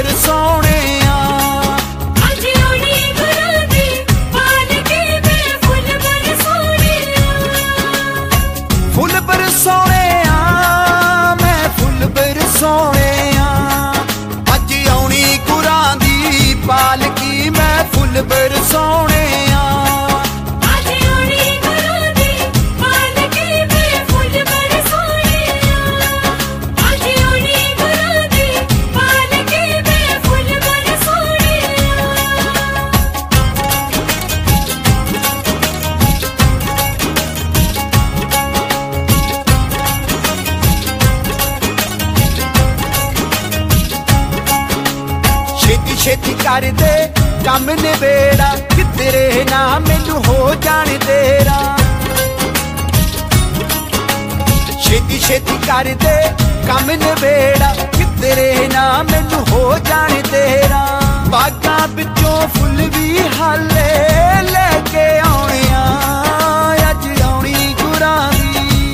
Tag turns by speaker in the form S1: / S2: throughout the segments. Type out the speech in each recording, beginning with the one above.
S1: बरसोने full बरसोने मैं full बरसोने अज आउणी गुरां दी पालकी मैं फुल बरसोने छेती कर दे कम निबेड़ा किधरे ना मैनू हो जाने तेरा छेती छेती कर दे कम निबेड़ा किधरे ना मैनू हो जाने तेरा बागां विचों फुल भी हाले लेके आउणे अज आउणी गुरां दी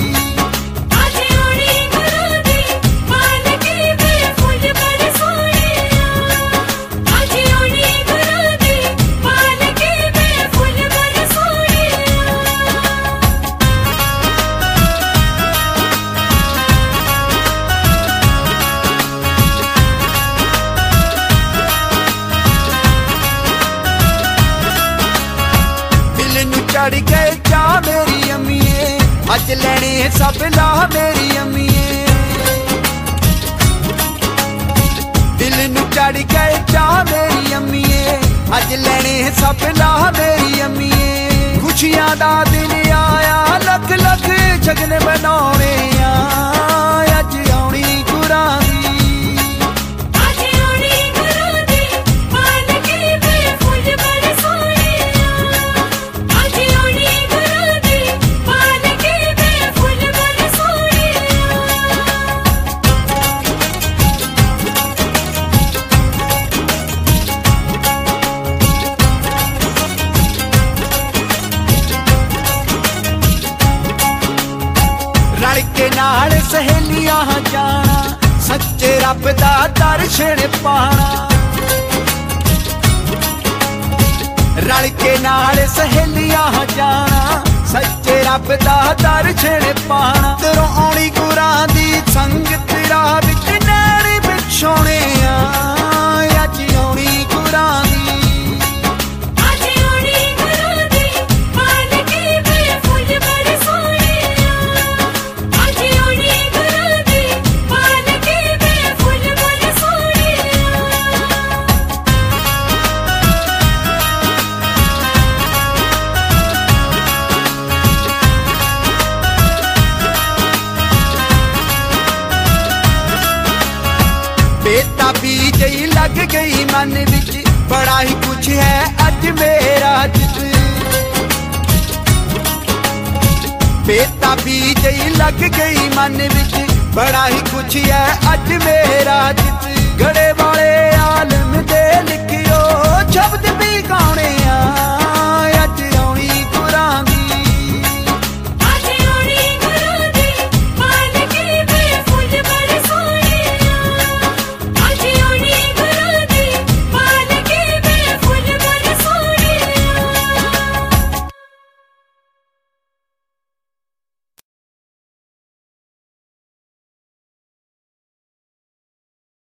S1: चढ़ गए चा मेरी अम्मीए अज लैने सब ला मेरी अम्मीए दिल नू चढ़ गए चा मेरी अम्मीए अज लैने सब ला मेरी अम्मीए खुशियां दा दिन आया लख लख जगन बनाने अज आउणी गुरां दी रल के नाल सहेलियां जाना सच्चे रब दा दर्शन पाना रल के नाल सहेलियां जाना सच्चे रब दा दर्शन पाना तेरों आउणी गुरां दी संगत राह विच नैण बिछोणे अज आउणी गुरां दी बेताबी जई लग गई मन विच बड़ा ही कुछ है अज मेरा जिद बेताबी जई लग गई मन विच बड़ा ही कुछ है अज मेरा जिद